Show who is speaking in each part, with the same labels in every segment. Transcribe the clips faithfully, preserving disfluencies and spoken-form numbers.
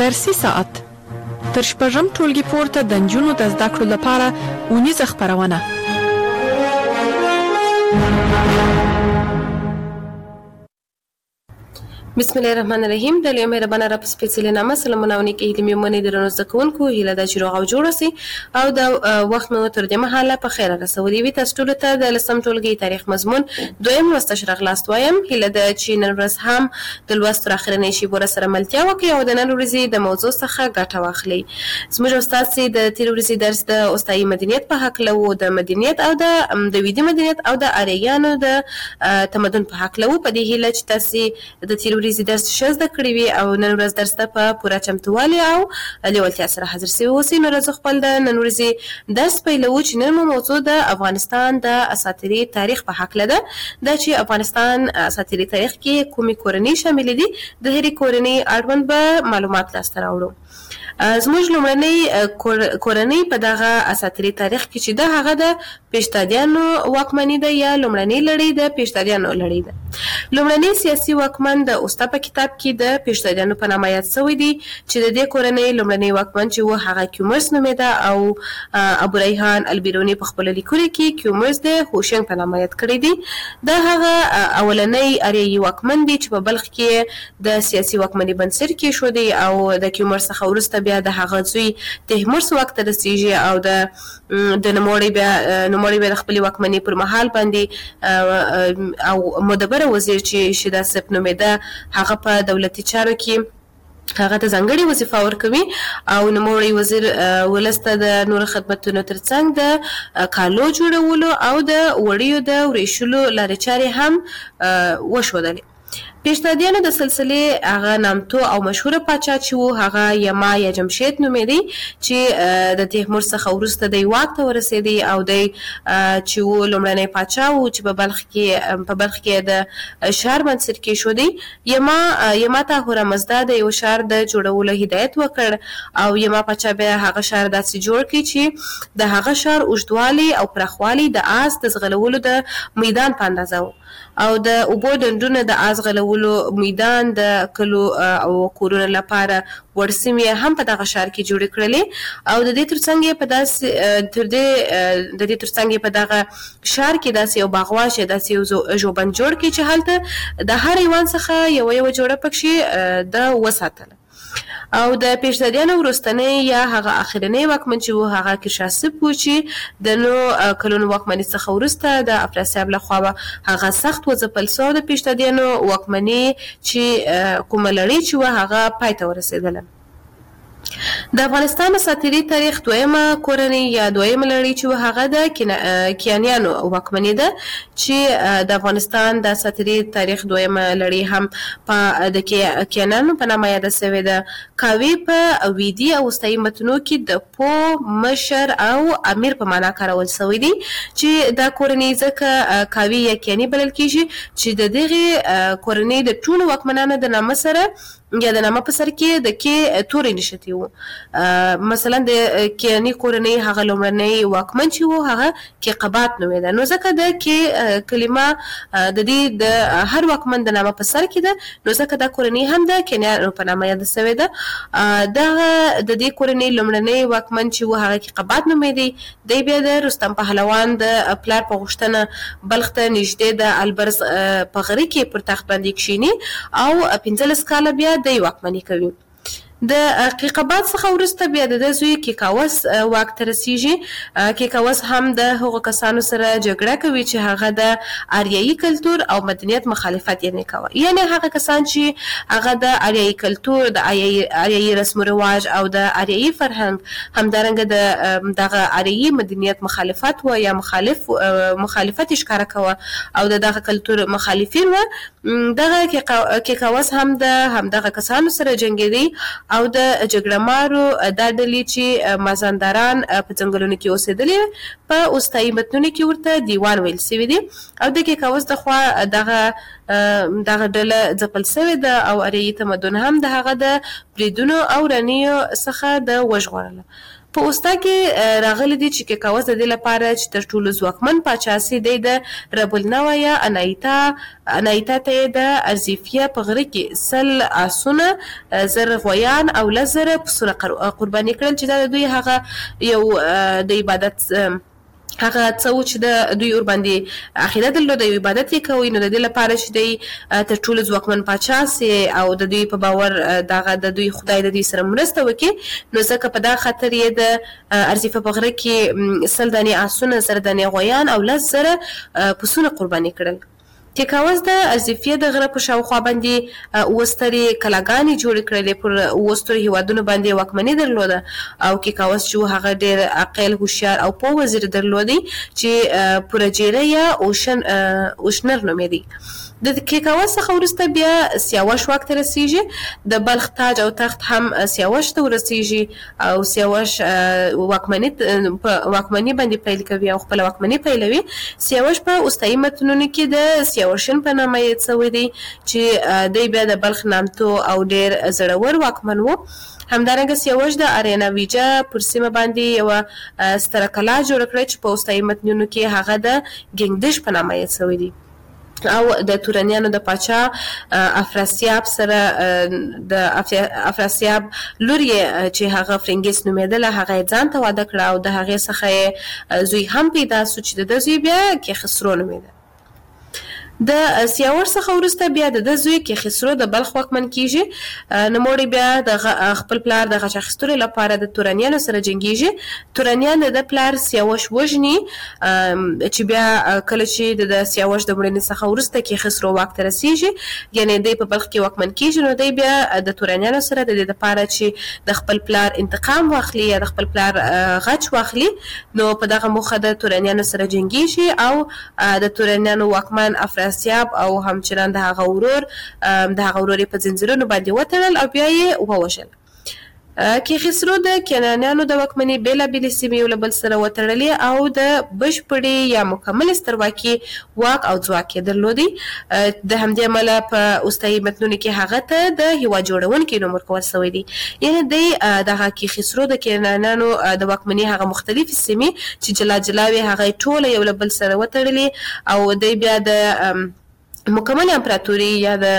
Speaker 1: درسي ساعت تر شپږم ټولګي پورته د نجونو د زده کړو لپاره اونیزه خپرونه.
Speaker 2: بسم الله الرحمن الرحیم. د لوی مهربانه رب سپیڅلې نامه سلامونه او نیکې هیلې مې ومنئ درنو زده کوونکو، هیله ده چې روغ او جوړ اوسئ او د وخت مو تر دې مهاله په خیره رسولي وي. تاسو ټولو ته د لسم ټولګي تاریخ مضمون دویم لوست اشاره خلاص وایم. هیله ده چې نن ورځ هم د لوست تر اخرنۍ شیبو سره ملتیا وکړئ او د نن ورځې د موضوع څخه ګټه واخلئ. زموږ استاد چې د تېرې ورځې درس د استایي مدنیت په هکله و، د مدنیت او د د ویدي مدنیت او د آریایانو د تمدن په هکله و. په دې هیله چې تاسې د تېرې ورځې درس ښه زده کړي وي او نن ورځ درس ته په پوره چمتووالي او لیوالتیا سره حاضر سوي اوسئ. نو راځو خپل د نن ورځې درس پیلوو چې نن مو موضوع د افغانستان د اساطیري تاریخ په هکله ده. دا چې افغانستان اساطیري تاریخ کې کومې کورنۍ شاملې دي، د هرې کورنۍ اړوند به معلومات لاسته راوړو. زموږ لومړنۍ کورنۍ په دغه اساطیري تاریخ کې چې ده هغه د پیشتادیانو واکمني ده یا لومړنۍ لړۍ د پیشتادیانو لړۍ ده. لومړنۍ سیاسي واکمن د اوستا په کتاب کې د پیشتادیانو په نامه یاد شوی دی چې د دې کورنۍ لومړنۍ واکمن چې و هغه کیومرث نومېده او ابو ریحان البیروني په خپلو لیکلو کې کیومرث د هوشنګ په نامه یاد کړی دی. دا هغه اولنۍ اریایي واکمن دی چې په بلخ کې د سیاسي واکمنۍ بنسټ کېښودی او د کیومرث څخه وروسته بیا د هغه زوی تیمور واک ته رسیږي او د د نوموړي بیا نوموړي بیا د خپلې واکمنۍ پر مهال باندې او مدبره وزیر چې شیدا صف نومېده هغه په دولتي چارو کې هغه ته ځانګړې وظیفه ورکوي او نوموړی وزیر ولس ته د نورو خدمتونو ترڅنګ د کالو جوړولو او د وړیو د وریشلو لارې چارې هم وښودلې. پیشتادیانو د سلسلې هغه نامتو او مشهوره پاچا چې و هغه یما یا جمشید نومېدی چې د تیمور څخه وروسته دی واک ته ورسېدی او دی چې و لومړنی پاچا و چې په بلخ کې په بلخ کې د ښار بنسټ کېښودی. یما یما ته هورمزدا د یو ښار د جوړولو هدایت وکړ او یما پاچا بیا هغه ښار داسې جوړ کړي چې د هغه ښار اوږدوالی او پراخوالی د آس د ځغلولو د میدان په اندازه و او د اوبو ډنډونه د آس غلولو میدان د کلو او کورونو لپاره وړ سیمې هم په دغه ښار کې جوړې کړلې او د دې ترڅنګ یې په داسې تر دې د دې ترڅنګ یې په دغه ښار کې داسې یو باغواش یا داسې یو ژوبند جوړ کړي چې هلته د هر حیوان څخه یوه یوه جوړه پکښې د وساتله. او د پیشتادیانو وروستنۍ یا هغه اخرنۍ واکمن چې و هغه کیرشاسپ و چې د نو کلونو واکمنۍ څخه وروسته د افراسیاب لخوا هغه سخت وځپل سو. د پیشتادیانو واکمنۍ چې کومه لړۍ چې و هغه پای ته ورسېدله. د افغانستان اساطیري تاریخ دویمه کورنۍ یا دویمه لړۍ چې هغه د کیانیانو واکمني ده چې د افغانستان د اساطیري تاریخ دویمه لړۍ هم په د کیانیانو په نامه یاده سوې ده. کاوی په ویدي او اوستایي متنو کې د پو مشر او امیر په معنا کارول شوی دی چې دا کورنۍ ځکه کاوی یا کیاني بلل کېږي چې د دغې کورنۍ د ټولو واکمنانو د نامه سره یا د نامه په سر کې د کې تورې نښتي وو. مثلا د کیاني کورنۍ هغه لومړنی واکمن چې و هغه کیقبات نومېده. نو ځکه د کې کلمه د دې د هر واکمن د نامه په سر کې ده نو ځکه دا کورنۍ هم د کیانیانو په نامه یاده سوې ده. دغه د دې کورنۍ لومړنی واکمن چې و هغه کیقبات نومېدی. دی بیا د رستم پهلوان د پلار په غوښتنه بلخ ته نږدې د البرز په غره کې پر تخت باندې کښیني او پنځلس کاله بیا دی واکمني کوي. د کیقبات څخه وروسته بیا د زوی کیکاوس واک ته رسیږي. کیکاوس هم د هغو کسانو سره جګړه کوي چې هغه د آریایي کلتور او مدنیت مخالفت یې کوي، یعنی هغه کسان چې هغه د آریایي کلتور د آریایي رسم و رواج او د آریایي فرهنګ همدارنګه د دغه آریایي مدنیت مخالفت و یا مخالف مخالفت یې ښکاره کوه او د دغه کلتور مخالفین و. دغه کیکاوس هم د همدغه کسانو سره جنګېدی او د جګړه مارو دا ډلې چې مازندران په ځنګلونو کې اوسېدلې په اوستایي متنونو کې ورته دیوان ویل سوي دي او د کیکاوس د خوا دغه دغه ډله ځپل سوې ده او اریایي تمدن هم د هغه د بریدونو او رنیو څخه د وژغورله. په اوستا کې راغلي دي چې کیکاوس د دې لپاره چې تر ټولو ځواکمن پاچا سي دی د رب النوع یا انایتا انایتا ته د ارزیفیه په غره کې سل آسونه زر غویان او لزر پسونه قرباني کړل چې دا د دوی هغه یو د عبادت هغه څو چې د دوی ور باندې عقیده درلوده یو عبادت یې کوي نو د دې لپاره چې دی تر ټولو ځواکمن پاچا سي او د دوی په باور دغه د دوی خدای د دوی سره مرسته وکړي نو ځکه په دا خاطر یې د ارزیفه په غره کې سل دانې آسونه زر دانې غویان او لس زره پسونه قرباني کړل. کیکاوس د ارزیفیه د غره په شاوخوا باندې اوستري کلاګانې جوړ کړلې پر اوستري هیوادونو باندې واکمني درلوده او کیکاوس چې هغه ډېر عاقل هوښیار او په وزیر درلودي چې پرجیره یا اوشن اوشنر نومېدي. د کیکاوس څخه وروسته بیا سیاوش واک ته رسیږي د بلخ تاج او تخت هم سیاوش ته ورسیږي او سیاوش واکمني واکمني باندې پیل کوي او خپل واکمني پیلوي. سیاوش په اوستایي متنونو کې د سیاوشن په نامه یې څوی دی چې دی بیا د بلخ نامتو او ډیر زړور واکمن وو. همدارنګه سیاوش د ارینا ویجا پر سیمه باندې یو ستره کلا جوړ کړه چې په اوستایي متنونو کې هغه د ګنگدش په نامه یې څوی دی او د تورانیانو د پاچا افراسیاب سره د افراسیاب لور یې چې هغه فرنګیس نومېدله هغه ځان ته واده کړه او د هغې څخه زوی هم پیدا سو چې د زوی بیا کیخسرو نومېده. د سیاوش څخه وروسته بیا د زوی کیخسرو د بلخ واکمن کیږي. نوموړی بیا د خپل پلار د غچ اخیستلو لپاره د تورانیانو سره جنګیږي. تورانیان د پلار سیاوش وژني چې بیا کله چې د سیاوش د مړینې څخه وروسته کیخسرو واک ته رسیږي یعنی دی په بلخ کې واکمن کیږي نو دی بیا د تورانیانو سره د دې لپاره چې د خپل پلار انتقام واخلي یا د خپل پلار غچ واخلي نو په دغه موخه د تورانیانو سره جنګیږي او د تورانیانو واکمن افراسیاب سیاب او همچنان د هغه ورور د هغه ورور په زنجیرونو باندې وتړل او بیا یې ووژل. کیخسرو د کنعانیانو د واکمنۍ بېلابېلې سیمې یو له بل سره وتړلې او د بشپړې یا مکملې سترواکي واک او ځواک یې درلودی. د همدې امله په اوستایي متنونو کې هغه ته د هیواد جوړونکي نوم ورکول شوی دی. یعنې دی دغه کیخسرو د کنعانیانو د واکمنۍ هغه مختلفې سیمې چې جلا جلا وې هغه یې ټوله یو له بل سره وتړلې او دی بیا د مکمل امپراتوري یا د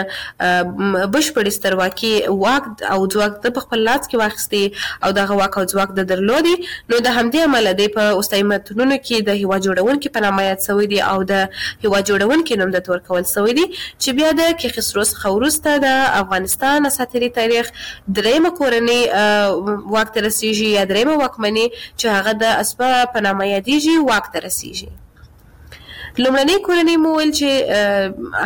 Speaker 2: بشپړې سترواکي واک او ځواک د په خپل لاس کې واخیستي او دغه واک او ځواک د درلودي نو د همدې امله دی په اوستایي متنونو کې د هیواد جوړونکي په نامه یاد شوی دی او د هیواد جوړونکي نوم درته ورکول شوی دی چې بیا د کیخسرو څخه وروسته د افغانستان اساطیري تاریخ دریمه کورنۍ واک ته رسیږي یا دریمه واکمني چې هغه د اسپا په نامه یادیږي واک ته رسیږي. لومړنۍ کورنۍ مو ویل چې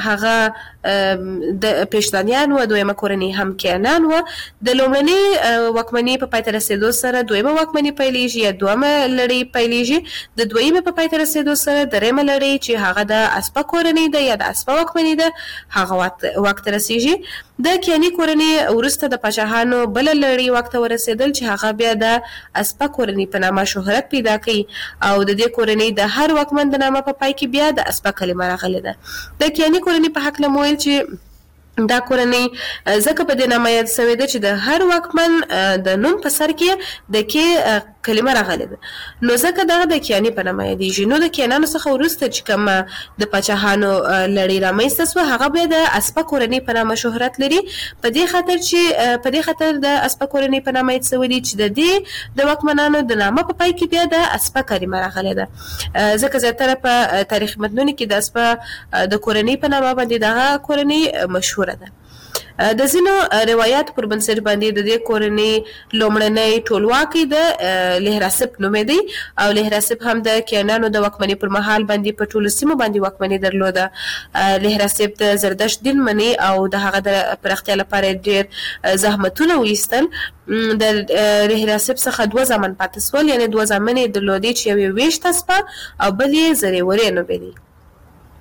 Speaker 2: هغه د پېشتانیان و دویمه کورنۍ هم کینان و. د لومړنۍ واکمنۍ په پای ته رسېدو سره دویمه واکمنۍ پیلېږي یا دویمه لړۍ پیلېږي. د دویمې په پای ته رسېدو سره دریمه لړۍ چې هغه د اسپا کورنۍ ده یا د اسپا واکمنۍ ده هغه واک ته رسېږي. د کیاني کورنۍ وروسته د پاچاهانو بله لړۍ واک ته ورسېدل چې هغه بیا د اسپا کورنۍ په نامه شهرت پیدا کوي او د دې کورنۍ د هر واکمن د نامه په پای کې بیا د اسپا کلمه راغلې ده. د کیاني کورنۍ په هکله مو ویل چې دا کورنۍ ځکه په دې نامه یاد شوې ده چې د هر واکمن د نوم په سر کې د کې کلمه راغلې ده نو ځکه دغه د کیاني په نامه یادیږي. نو د کیانانو څخه وروسته چې کومه د پاچاهانو لړۍ رامنځته شوه هغه بیا د اسپا کورنۍ په نامه شهرت لري په دې خاطر چې په دې خاطر د اسپا کورنۍ په نامه یاد شوې دي چې د دې د واکمنانو د نامه په پای کې بیا د اسپا کلمه راغلې ده. ځکه زیاتره په تاریخ متنونو کې د اسپا د کورنۍ په نامه باندې دغه کورنۍ مشهور ده. د ځینو روایت پر بنسټ باندې د دې کورنۍ لومړنۍ ټولواکي د لهراسپ نومېدی او لهراسپ هم د کینانو د واکمنۍ پر مهال باندې په ټولو سیمو باندې واکمنۍ درلوده. لهراسپ د زردشت دین مني او د هغه د پراختیا لپاره ډېر زحمتونه وایستل. د لهراسپ څخه دوه زامن پاتې شول یعنې دوه زامن یې درلودې چې یو یې ویشت اسپه او بل یې زریورې نومېدی.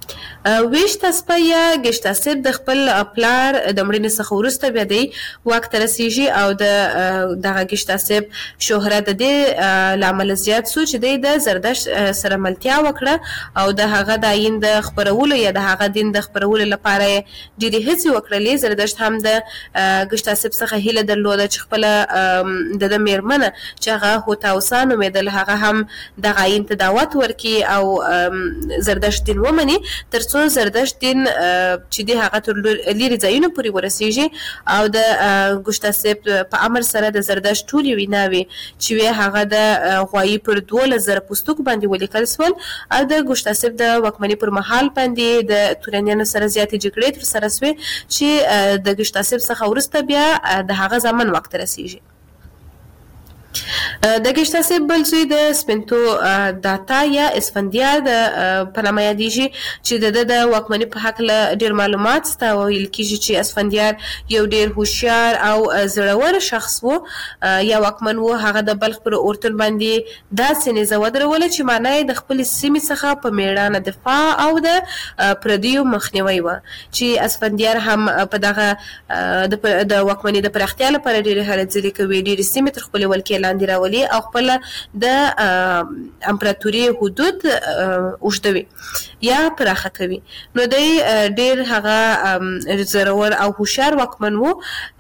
Speaker 2: ویشت اسپه یا ګشتاسب د خپل پلار د مړینې څخه وروسته بیا دی واک ته رسیږي او د دغه ګشتاسب شهرت د دې له امله زیات سو چې دی د زردشت سره ملتیا وکړه او د هغه د آیین د خپرولو یا د هغه دین د خپرولو لپاره ډېرې هڅې وکړلې. زردشت هم د ګشتاسب څخه هیله درلوده چې خپله د د میرمنه چې هغه هوتاوسا نومېدل هغه هم دغه آیین ته دعوت ورکړي او زردشت دین ومني تر څو زردشت دین چې دی هغه تر لیرې ځایونو پورې ورسیږي او د ګشتاسب په امر سره د زردشت ټولې ویناوې چې وې هغه د غوایي پر دولس زره پوستکو باندې ولیکل سول او د ګشتاسب د واکمنۍ پر مهال باندې د تورنیانو سره زیاتې جګړې ترسره سوې چې د ګشتاسب څخه وروسته بیا د هغه زمن وخت رسیږي. د ګشتاسب بل زوی د سپنتو داتا یا اسفندیار د په نامه یادیږي چې د د واکمنۍ په هکله ډېر معلومات سته. ویل کېږي چې اسفندیار یو ډېر هوښیار او زړور شخص و یا واکمن و. هغه د بلخ پر اورتون باندې داسې نیزه ودروله چې معنی یې د خپلې سیمې څخه په میړانه دفاع او د پردیو مخنیوی و چې اسفندیار هم په دغه د واکمنۍ د پراختیا لپاره ډېرې هلې ځلې کوي. ډېرې سیمې تر خپلې ولکې لاندې راولي او خپل د امپراتوري حدود اوږدوي یا پراخه کوي. نو دی ډېر هغه زړور او هوښیار واکمن و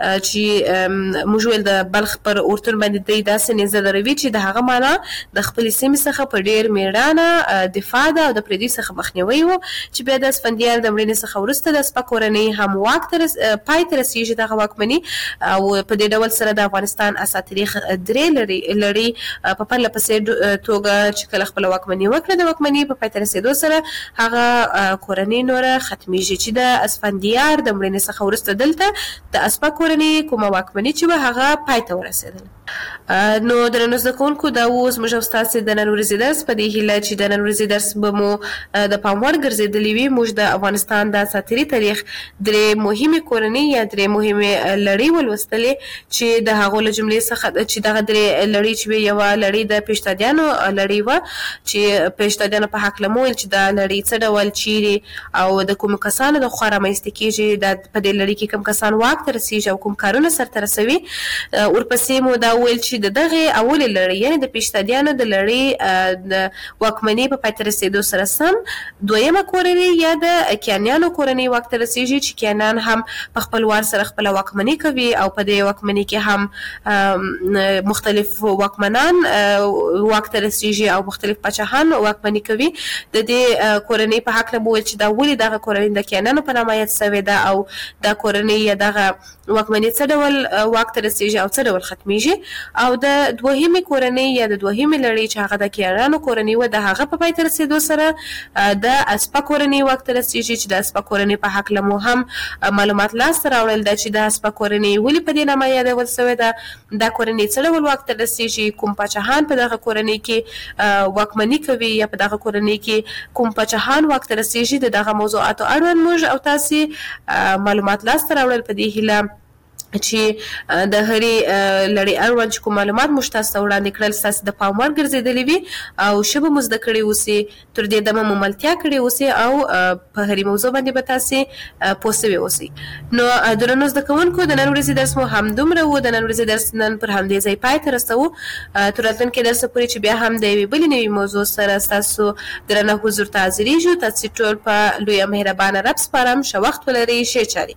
Speaker 2: چې موږ ویل د بلخ پر اورتون باندې دی داسې نیزه دروي چې د هغه معنا د خپلې سیمې څخه په ډېر میړانه دفاع ده او د پردي څخه مخنیوی و چې بیا د اسفندیار د مړینې څخه وروسته د سپه کورنۍ هم واک ته پای ته رسیږي دغه واکمني او په دې ډول سره د افغانستان اساطیري درې لري لري په پرله پسې توګه چې کله خپل واکمني وکړه د واکمني په پای ته رسېدو سره هغه کورنۍ نوره ختمیږي چې د اسفندیار د مړینې څخه وروسته دلته د اسپه کورنۍ کومه واکمني چې به هغه پای ته ورسېدله. نو درنو زده کوونکو دا اوس موږ او ستاسې د نن ورځې درس په دې هیله چې د نن ورځې درس به مو د پام وړ ګرځېدلی وي. موږ د افغانستان د اساطیري تاریخ درې مهمې کورنۍ یا درې مهمې لړۍ ولوستلې چې د هغو له جملې څخه چې دغه درې لړۍ چې وي یوه لړۍ د پیشتادیانو لړۍ وه چې پیشتادیانو په هکله مو ویل چې دا لړۍ څه ډول چیرې او د کومو کسانو د خوا رامنځته کېږي دا په دې لړۍ کې کوم کسان واک ته رسېږي او کوم کارونه سرته رسوي. ورپسې مو دا ویل چې د دغې اولې لړۍ یعنې د پیشتادیانو د لړۍ د واکمنۍ په پای ته رسېدو سره سم دویمه کورنۍ یا د کیانیانو کورنۍ واک ته رسېږي چې کیانیان هم په خپل وار سره خپله واکمني کوي او په دې واکمنۍ کې هم مختلف واکمنان واک ته رسېږي او مختلف پاچاهان واکمني کوي. د دې کورنۍ په هکله مو ویل چې دا ولې دغه کورنۍ د کیانیانو په نامه یاد سوې ده او دا کورنۍ یا دغه واکمني څه ډول واک ته رسېږي او څه ډول ختمیږي. او د دوهمې کورنۍ یا د دوهمې لړۍ چې هغه د کیانیانو کورنۍ وه د هغه په پای ته رسېدو سره د اسپه کورنۍ واک ته رسېږي چې د اسپه کورنۍ په هکله مو هم معلومات لاسته راوړل ده چې د اسپه کورنۍ ولې په دې نامه یادول سوې ده. دا کورنۍ څه ډول واک ته رسېږي کوم پاچاهان په دغه کورنۍ کې واکمني کوي یا په دغه کورنۍ کې کوم پاچاهان واک ته رسېږي د دغه موضوعاتو اړوند موږ او تاسې معلومات لاسته راوړل په دې هیله چې د هرې لړۍ اړوند چې کوم معلومات موږ تاسو ته وړاندې کړل ستاسې د پام وړ ګرځېدلي وي او ښه به مو زده کړي اوسئ تر دې دمه مو ملتیا کړې اوسئ او په هرې موضوع باندې به تاسې پوه سوي اوسئ. نو درنو زده کوونکو د نن ورځې درس مو همدومره و. د نن ورځې درس نن پر همدې ځای پای ته رسوو. تر راتلونکي درسه پورې چې بیا هم د یوې بلې نوې موضوع سره ستاسو درنه حضور ته حاضرېږو. تاسې ټول په لویه مهربانه رب سپارم. ښه وخت ولرئ. ښې چارې.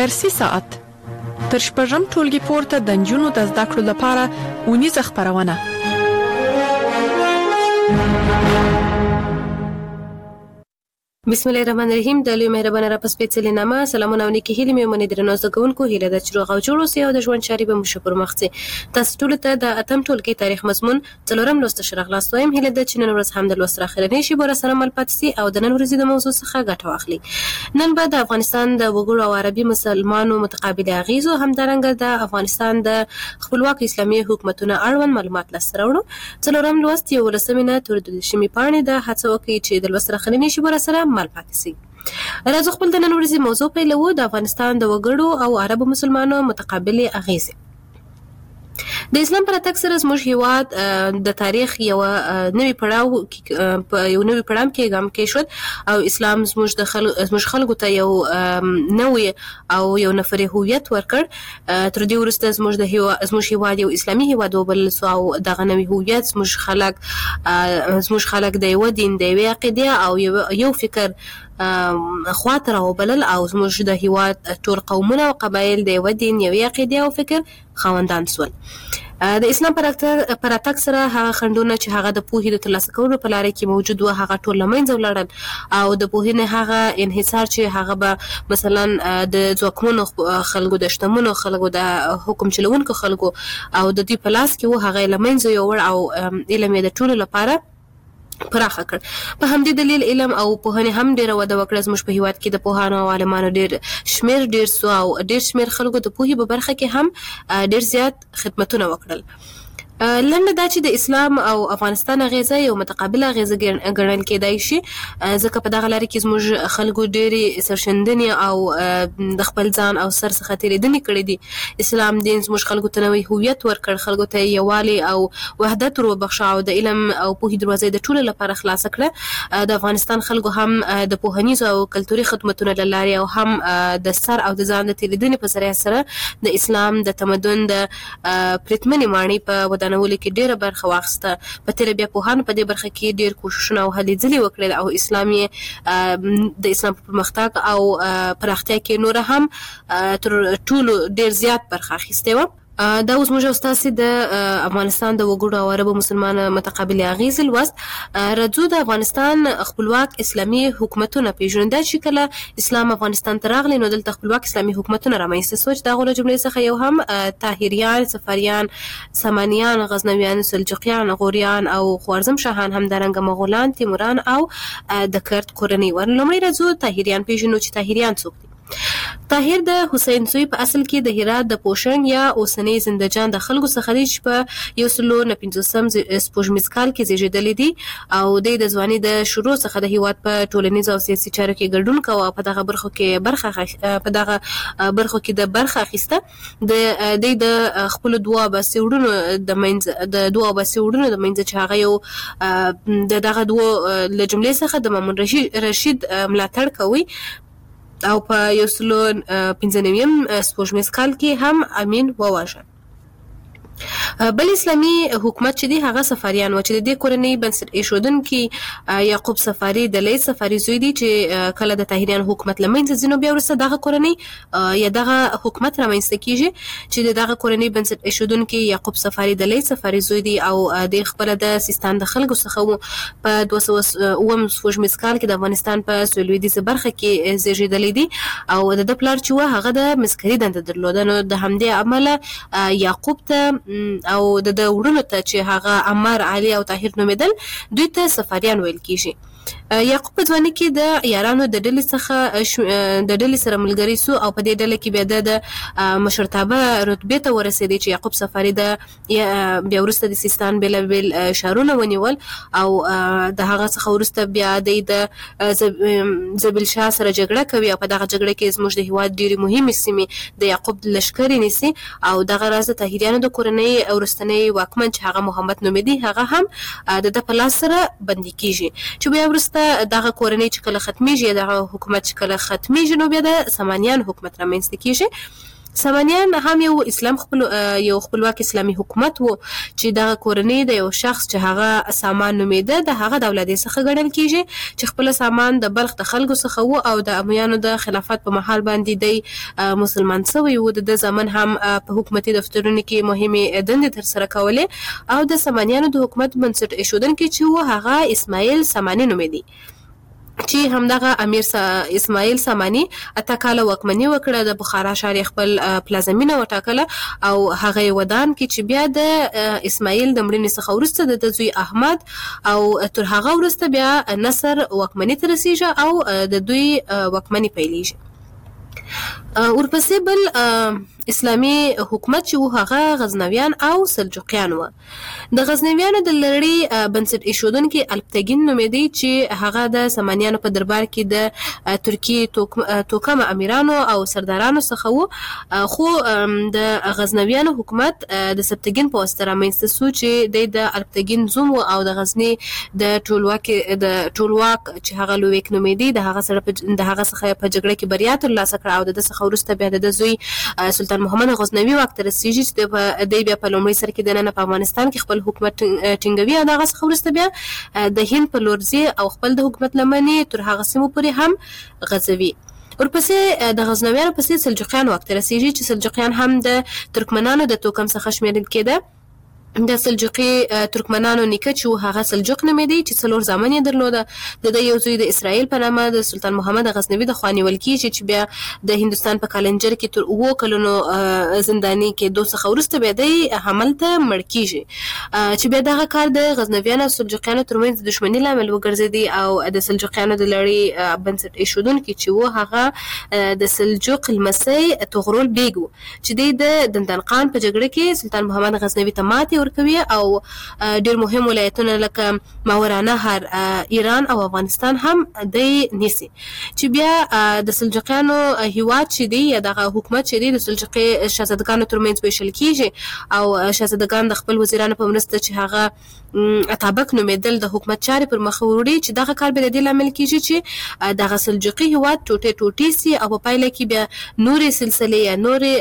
Speaker 1: درسي ساعت تر شپږم ټولګي پورته د نجونو د زده کړو لپاره اونیزه خپرونه.
Speaker 2: بسم الله الرحمن الرحیم. د لوی مهربانه را پسپېڅلې نامه سلامونه او نیکې هیلې مې منې درنو زده کوونکو هیله ده چې روغ او جوړ اوسئ او د ژوند چارې به مو ښه پر مخ ځي. تاسو ټولو ته د اتم ټولګي تاریخ مضمون څلورم لوست ښه راغلاست وایم. هیله ده چې نن ورځ هم د لوست راخرنۍ شي به راسره مل پاتې سي او د نن ورځې د موضوع څخه ګټه واخلي. نن به د افغانستان د وګړو او عربي مسلمانو متقابل اغیزو همدارنګه د افغانستان د خپلواک اسلامي حکومتونو اړوند معلومات لاسته راوړو. څلورم لوست یولسمې نه تر دولسمې پاڼې د هڅه وکړئ چې د لوست راخرنۍ شي به راسره مل پاتې سي. راځو خپل د نن ورځې موضوع پیلوو. د افغانستان د وګړو او عربو مسلمانانو متقابلې اغیزې. د اسلام پر اتک سره زموږ هیواد د تاریخ یو نوی پړاو په یو نوی پړاو کې ګام کې شو او اسلام زموږ د خلکو زموږ خلکو ته یو نوې او یو نفري هویت ورکړ. تر دې وروسته زموږ د هیواد زموږ هیواد یو اسلامي هیواد وبلل سو او دغه نوی هویت زموږ خلک زموږ خلک د یو دین د یو عقیده او یو فکر خواته راوبلل او زموږ د هیواد ټول قومونه او قبایل د یو دین یو عقیده او فکر خاوندان سول. د اسلام پر اتک سره هغه خنډونه چې هغه د پوهې د ترلاسه کولو په لاره کې موجود و هغه ټول له منځه ولاړل او د پوهې نه هغه انحصار چې هغه به مثلا د ځواکمنو خلکو د شتمنو خلکو د حکم چلوونکو خلکو او د دوی په لاس کې و هغه له منځه یوړ او علم یې د ټولو لپاره پراخه کړ. په همدې دلیل علم او پوهنې هم ډیره وده وکړه. زموږ په هیواد کې د پوهانو او عالمانو ډیر شمیر ډیر سو او ډیر شمیر خلکو د پوهې په برخه کې هم ډیر زیات خدمتونه وکړل. لنډه دا چې د اسلام او افغانستان اغیزه یو متقابله اغیزه ګڼل کېدای شي ځکه په دغه لارې کې زموږ خلکو ډېرې سرښندنې او د خپل ځان او سر څخه تېرېدنې کړې دي. اسلام دین زموږ خلکو ته نوی هویت ورکړ، خلکو ته یووالی او وحدت وروبخښه او د علم او پوهې دروازه د ټولو لپاره خلاصه کړه. د افغانستان خلکو هم د پوهنیزو او کلتوري خدمتونو له لارې او هم د سر او د ځان د تېرېدنې په ذریعه سره د اسلام د تمدن د پرتمنې ماڼۍ په نولې کې ډیره برخه واخیسته. په تیره بیا پوهانو په دې برخه کې ډیر کوششونه او هلې ځلې وکړل او اسلامي د اسلام په پرمختګ او پراختیا کې نور هم تر ټولو ډیر زیات برخه اخیستې وه. دا اوس موږ ستاسو د افغانستان د وګړو او عربو مسلمانانو متقابل اغیز لوست. راځو د افغانستان خپلواک اسلامي حکومتونه پیژنو. دا چې کله اسلام افغانستان ته راغلی نو دلته خپلواک اسلامي حکومتونه رامنځته سوه چې د هغو له جملې څخه یو هم طاهریان، صفریان، سامانیان، غزنویان، سلجوقیان، غوریان او خوارزم شاهان، همدارنګه مغولان، تیموران او د کرد کورنۍ ور. لومړی راځو طاهریان پیژنو چې طاهریان څوک دي. طاهر د حسین سوی په اصل کې د هرات د پوشنګ یا اوسنۍ زندجان د خلکو څخه دی چې په یو سلو نه پنځوسم سپوږمیز کال کې زیږېدلی دی او دی د ځوانۍ د شروع څخه د هیواد په ټولنیزو او سیاسي چارو کې ګډون کوه او په دغه برخو کې برخه په دغه برخو کې د برخه اخیسته. د دی د خپلو دوه اباسي وروڼو د منځ د دوه اباسي وروڼو د منځ چې هغه یو د دغه دوه له جملې څخه د مامون رشید ملاتړ کوي او په یو سلو پنځه نویم سپوږمیز کال کې هم امین وواژه. بل اسلامي حکومت چې دی هغه صفاریان و چې د دې کورنۍ بنسټ ایښودونکي یعقوب صفاري د لیث صفاري زوی دی چې کله د طاهریان حکومت له منځه ځي نو بیا وروسته دغه کورنۍ یا دغه حکومت رامنځته کیږي چې د دغه کورنۍ بنسټ ایښودونکي یعقوب صفاري د لیث صفاري زوی دی او د خپله د سیستان د خلکو څخه په دوه سوه اووم سپوږمیز کال کې د افغانستان په سویلویدیځه برخه کې زیږېدلی دی او د ده پلار چې و هغه د مسکري دنده درلوده. نو د همدې امله یعقوب ته او د د وړونو ته چې هغه عمر، علي او طاهر نومېدل دوی ته صفاریان ویل کیږي. یعقوب په ځوانۍ کې د یارانو د ډلې څخه د ډلې سره ملګری سو او په دې ډله کې بیا د مشرتابه رتبې ته ورسېدی چې یعقوب صفاري د بیا وروسته د سیستان بېلابېل ښارونه ونیول او د هغه څخه وروسته بیا دی د زبیل شاه سره جګړه کوي او په دغه جګړه کې زموږ د هېواد ډېرې مهمې سیمې د یعقوب لښکرې نیسي او دغه راز د طاهریانو د کورنۍ وروستنی واکمن چې هغه محمد نومېدی هغه هم د ده په لاس سره بندي کیږي چې بیا وروسته دغه کورنۍ چې کله ختمیږي دغه حکومت چې کله ختمیږي نو بیا د سامانیان حکومت رامنځته کیږي. سامانیان هم یو اسلام خپل یو خپلواک اسلامي حکومت وو چې دغه کورنۍ د یو شخص چې هغه سامان نومیده د هغه د اولادې څخه ګڼل کیږي چې خپل سامان د بلخ د خلکو څخه وو او د امویانو د خلافت په محل باندې د مسلمان شوی وو. د زمن هم په حکومتي دفترونو کې مهمه دندې تر سره کولې او د سامانیانو د حکومت بنسټ ایښودونکي چې وو هغه اسماعیل سامانی نومیدي چې همدغه امیر اسماعیل سامانی اته کاله واکمني وکړه. د بخارا ښار خپل پلازمینه وټاکله او هغه ودان کې چې بیا د اسماعیل د مړینې څخه وروسته د زوی احمد او تر هغه وروسته بیا نصر واکمني ته رسیږي او د دوی واکمني پیلېږي. ورپسې بل اسلامي حکومت چې وو هغه غزنویان او سلجوقیان وو. د غزنویانو د لړۍ بنسټ ایښودونکي الپتګین نومیدي چې هغه د سامانیانو په دربار کې د ترکیې توکم امیرانو او سردارانو څخه وو، خو د غزنویانو حکومت د سبتګین په واسطه رامنځته شو چې د الپتګین زوم او د غزنی د ټولواک د ټولواک چې هغه لویک نومیدي د هغه سره د هغه څخه په جګړه کې بریا ترلاسه کړه او د څخه وروسته بیا د زوی سلطان محمد غزنوي واک ته رسیږي چې د بیا په لومړي سر کې د نن په افغانستان کې خپل حکومت ټینګوي او دغه څخه وروسته بیا د هند په لور ځي او خپل د حکومت لمنې تر هغه سیمو پورې هم غځوي. ورپسې د غزنویانو پسې سلجوقیان واک ته رسیږي چې سلجوقیان هم د ترکمنانو د توکم څخه شمیرل کېده. د سلجوقي ترکمنانو نیکه چې هغه سلجوق نومیدي چې څلور زامن یې درلوده. د یو زوی د اسرائیل په نامه د سلطان محمد غزنوي د خوا نیول کېږي چې بیا د هندوستان په کالنجر کې تر اووه کلونو زنداني کېدو څخه وروسته بیا دی هملته مړ کېږي چې بیا دغه کار د غزنویانو او سلجوقیانو ترمنځ د دښمني لامل وګرځېدی او د سلجوقیانو د لړۍ بنسټ ایښودونکي چې وو هغه د سلجوق لمسی طغرل بیګ و چې دی د دندنقان په جګړه کې سلطان محمد غزنوي ته ماتې ورکوي او ډېر مهم ولایتونه لکه ماورانهر، ایران او افغانستان هم دی نیسي چې بیا د سلجوقیانو هیواد چې دی یا دغه حکومت چې دی د سلجوقي شاهزادګانو ترمنځ ویشل کیږي او شاهزادګان د خپل وزیرانو په مرسته چې هغه اتابک نومیدل د حکومت چارې پر مخ وړي چې دغه کار به د دې لامل کیږي چې دغه سلجوقي هیواد ټوټې ټوټې سي او په پایله کې بیا نورې سلسلې یا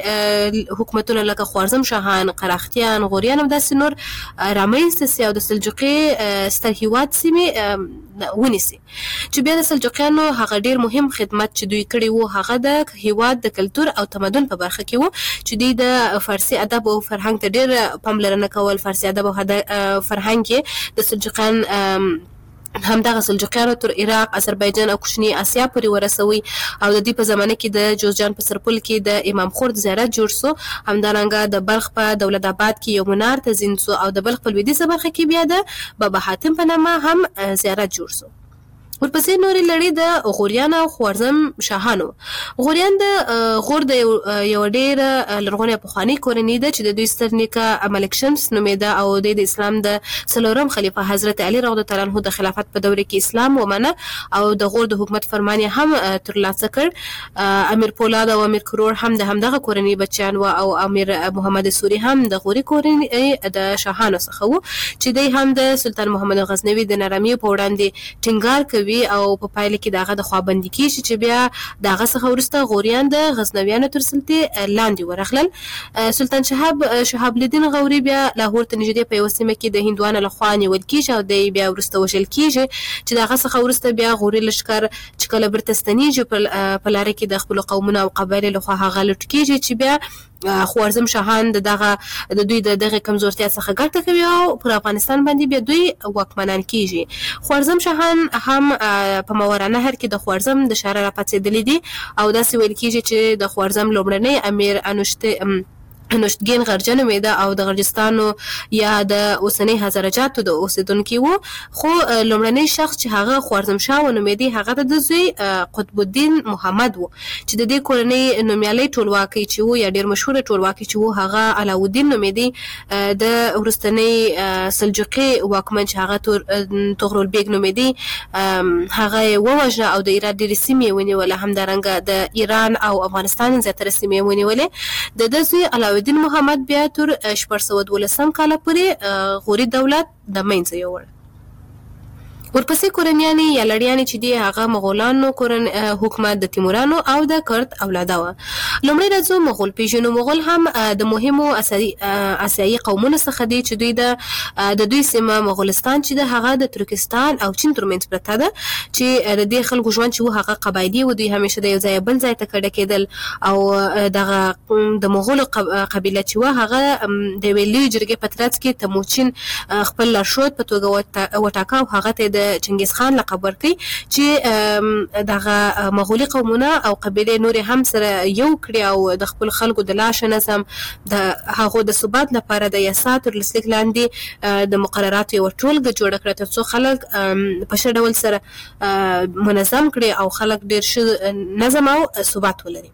Speaker 2: نورې حکومتونه لکه خوارزم شاهان، قراختیان، غوریان او داسې نور رامنځته سي او د سلجوقي ستر هیواد سیمې ونیسي چې بیا د سلجوقیانو هغه ډیر مهم خدمت چې دوی کړی وو هغه د هیواد د کلتور او تمدن په برخه کې وو چې دوی د فارسي ادب او فرهنګ ته ډیر پاملرنه کول. فارسي ادب او فرهنګ کې د سلجوقیان همدغه سلجوقیانو تر عراق، آذربایجان او کوچني اسیا پورې ورسوي او د دې په زمانه کې د جوزجان په سرپل کې د امام خورد زیارت جوړ سو. همدارنګه د بلخ په دولت آباد کې یو منار تزین سو او د بلخ په لویدیځه برخه کې بیا د بابا حاتم په نامه هم زیارت جوړ سو. ورپسې نورې لړۍ د غوریان او خوارزم شاهانو. غوریان د غور د یو ډېره لرغونې پخوانۍ کورنۍ ده چې د دوی ستر نیکه ملک شمس نومیده او د اسلام د څلورم خلیفه حضرت علي رضی الله عنه د خلافت په دوره کې اسلام ومنه او د غور د حکومت فرمان یې هم ترلاسه کړ. امیر پولاد او امیر کرور هم د همدغه کورنۍ بچیان و او امیر محمد سوري هم د غوري کورنۍ د شاهانو څخه و چې دی هم د سلطان محمد غزنوي د نرمۍ په وړاندې ټینګار کوي او په پایله کې دغه د خوابندي کیږي چې بیا دغه څخه وروسته غوریان د غزنویانو تر سلطې لاندې ورغلل. سلطان شهاب شهاب الدین غوري بیا لاهور ته نږدې په یوه سیمه کې د هندوانو لخوا نیول کیږي او دی بیا وروسته وژل کیږي چې دغه څخه وروسته بیا غوري لښکر چې کله بیرته ستنیږي په لاره کې د خپلو قومونو او قبایلو لخوا هغه لوټ کیږي چې بیا خوارزم شاهان د دغه د دوی د دغه کمزورتیا څخه ګټه کوي او پر افغانستان باندې بیا دوی واکمنان کیږي. خوارزم شاهان هم په ماورانهر کې د خوارزم د شهر راپاڅېدلي دي او داسې ویل کیږي چې د خوارزم لومړنی امیر انوشته نوشتګین غرجه نومیده او د غرجستانو یا د اوسنۍ هزارجاتو د اوسیدونکي وو، خو لومړنی شخص چې هغه خوارزم شاه ونومیدي هغه د زوی قطب الدین محمد وو چې د دې کورنۍ نومیالی ټولواکي چې وو یا ډیر مشهور ټولواکي چې وو هغه علاءالدین نومیدي. د وروستنۍ سلجوقي واکمن چې هغه طغرل بیګ نومیدي هغه یې ووژنه او د ایران ډېرې سیمې یې ونیولې، همدارنګه د ایران او افغانستان زیاتره سیمې یې ونیولې. د ده زوی علاءالدین محمد بیا تر شپږ سوه دولسم کاله پورې غوري دولت د منځه یووړ. ورپسې کورنیانې یا لړیانې چې دي هغه مغولانو کورن حکومت د تیمورانو او د کرد اولاده وه. لومړی راځو مغول پیژنو. مغول هم د مهمو آسیایي قومونو څخه دي چې دوی د د دوی سیمه مغولستان چې د هغه د ترکستان او چین ترمنځ پرته ده چې د دې خلکو ژوند چې و هغه قبایلي و. دوی همیشه د یو ځای بل ځای ته کډه کېدل او دغه د مغولو قبیله چې و هغه د یوې لویې جرګې په ترڅ کې تموچین خپل لارښود په توګه وټاکه او هغه ته د چنګیز خان لقب ورکړي چې دغه مغولي قومونه او قبیلې نورې هم سره یو کړي او د خپل خلکو د لاشه نظم د هغو د ثبات لپاره د یسا تر لسلیک لاندې د مقرراتو یوه ټولګه جوړه کړه تر څو خلک په ښه ډول سره منظم کړي او خلک ډېر ښه نظم او ثبات ولري.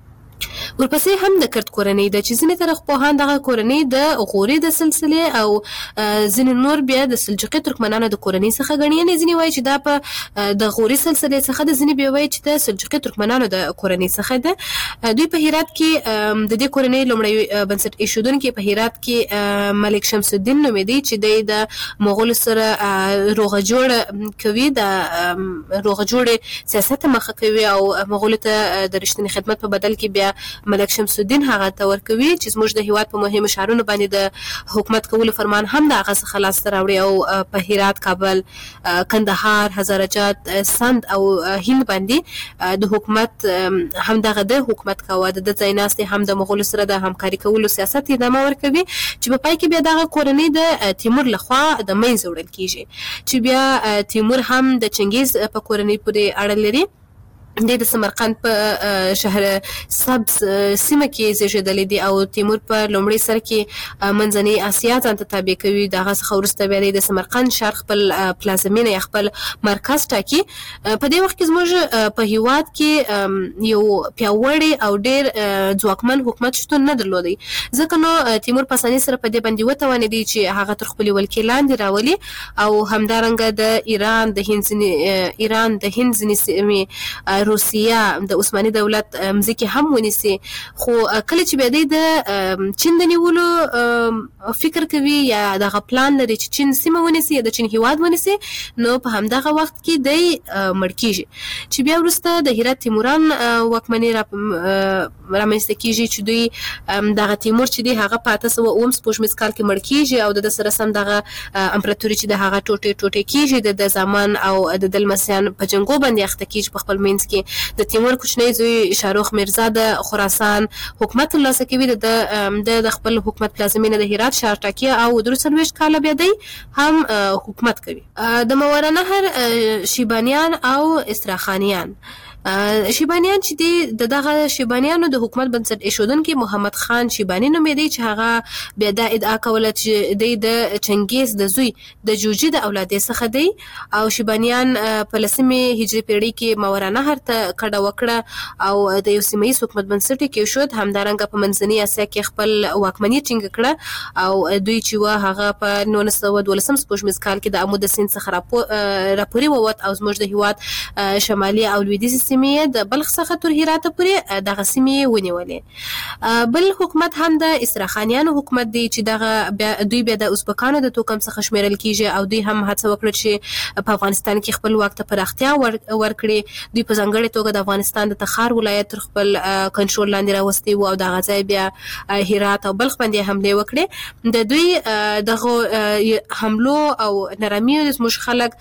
Speaker 2: ورپسې هم د کرد کورنۍ ده چې ځینې تاریخپوهان دغه کورنۍ د غوري د سلسلې او ځینې نور بیا د سلجوقي ترکمنانو د کورنۍ څخه ګڼي. یعنې ځینې وایي چې دا په د غوري سلسلې څخه ده، ځینې بیا وایي چې د سلجوقي ترکمنانو د کورنۍ څخه ده. دوی په هرات کې د دې کورنۍ لومړی بنسټ ایښودونکی په هرات کې ملک شمس الدین نومېدی چې دی د مغولو سره روغه جوړه کوي، د روغه جوړې سیاست مخه کوي او مغولو ته د رښتینې خدمت په بدل کې بیا ملک شمس الدین هغه ته ورکوي چې زموږ د هیواد په مهمو ښارونو باندې د حکومت کولو فرمان هم د هغه څخه لاسته راوړي او په هرات، کابل، کندهار، هزارجات، سند او هند باندې د حکومت هم دغه د حکومت کاوه. د ځای ناستې هم د مغولو سره د همکاري کولو سیاست ادامه ورکوي چې په پای کې بیا دغه کورنۍ د تیمور لخوا د منځه وړل کیږي چې بیا تیمور هم د چنګیز په کورنۍ پورې اړه لري. دی د سمرقند په شهر سبز سیمه کې زیږېدلی دی او تیمور په لومړي سر کې منځنۍ اسیا ځان ته تابع کوي. د هغه څخه وروسته بیا دی د سمرقند ښار خپل پلازمینه یا خپل مرکز ټاکي. په دې وخت کې زموږ په هیواد کې یو پیاوړی او ډېر ځواکمن حکومت شتون نه درلودی، ځکه نو تیمور په اسانۍ سره په دې باندې وتوانېدی چې هغه تر خپلې ولکې لاندې راولي او همدارنګه د ایران د هند ځینې ایران د هند ځینې سیمې، روسیه، د عثماني دولت مځکې هم ونیسي. خو کله چې بیا دی د چین د نیولو فکر کوي یا دغه پلان لري چې چین سیمه ونیسي یا د چین هیواد ونیسي، نو په همدغه وخت کې دی مړ کیږي چې بیا وروسته د هرات تیموران واکمني رامنځته کیږي چې دوی دغه تیمور چې دی هغه په اته سوه اووم سپوږمیز کال کې مړ کیږي او د ده سره سم دغه امپراتوري چې د هغه ټوټې ټوټې کیږي، د زمان او د دلمسیان په جنګو باندې اخته کیږي په خپل منځ کې. د تیمور کوچنی زوی شاروخ میرزا د خراسان حکومت ترلاسه کوي، د د خپل حکومت پلازمینه د هرات ښار ټاکي او درې څلوېښت کاله بیا دی هم حکومت کوي. د ماوراء نهر شیبانیان او استراخانیان شیبانیان چې دی د دغه شیبانیانو د حکومت بنسټ ایښودونکی محمد خان شیباني نومېدی چې هغه بیا دا ادعا کوله چې دی د چنګیز د زوی د جوجي د اولادې څخه دی او شیبانیان په لسمې هجري پیړۍ کې ماوراء نهر ته کډه وکړه او د یو سیمه ییز حکومت بنسټ یې کېښود. همدارنګه په منځنۍ اسیا کې خپل واکمني ټینګه کړه او دوی چې وه هغه په نولس سوه دولسم سپوږمیز کال کې د امو د سیند څخه راپورې ووت او زموږ د هیواد شمالي او لویدیځې سیمې د بلخ څخه تر هراته پورې دغه سیمې ونیولې. بل حکومت هم د استراخانیانو حکومت دی چې دغه دوی بیا د ازبکانو د توکم څخه شمیرل کیږي او دوی هم هڅه وکړه چې په افغانستان کې خپل واک ته پراختیا ورکړي. دوی په ځانګړې توګه د افغانستان د تخار ولایت تر خپل کنټرول لاندې راوستی و او دغه ځای بیا هرات او بلخ باندې حملې وکړې. د دوی دغه حملو او نرمیو زموږ خلک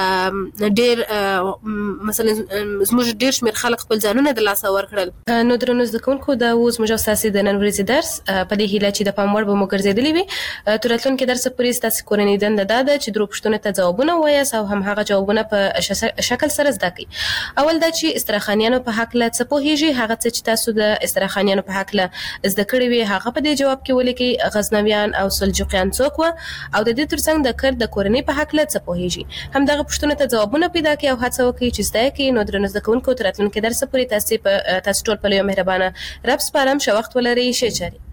Speaker 2: ډېر مثلا زموږ ډېر شمېر خلک خپل ځانونه د لاسه ورکړل. نو درنو زده کوونکو دا اوس زموږ او ستاسې د نن ورځې درس په دې هیله چې د پام وړ به مو ګرځېدلی وي. تر راتلونکي درسه پورې ستاسې کورنۍ دنده دا ده چې درو پوښتنو ته ځوابونه ووایاست او همهغه جوابونه په شکل سره زده کړئ. اول دا چې استراخانیانو په هکله څه پوهېږئ، هغه څه چې تاسو د استراخانیانو په هکله زده کړي وي هغه په دې جواب کې ولیکئ. غزنویان او سلجوقیان څوک وه او د دې ترڅنګ د کرد د کورنۍ په هکله څه پوهېږئ. همدغه پوښتنو ته ځوابونه پیدا کړئ او هڅه وکړئ چې زده یې کړئ. نو درنو زده کوونکو تر راتلونکي درسه پورې تاسې په تاسو ټول په یو مهربانه رب سپارم. ښه وخت ولرئ. ښې چارې.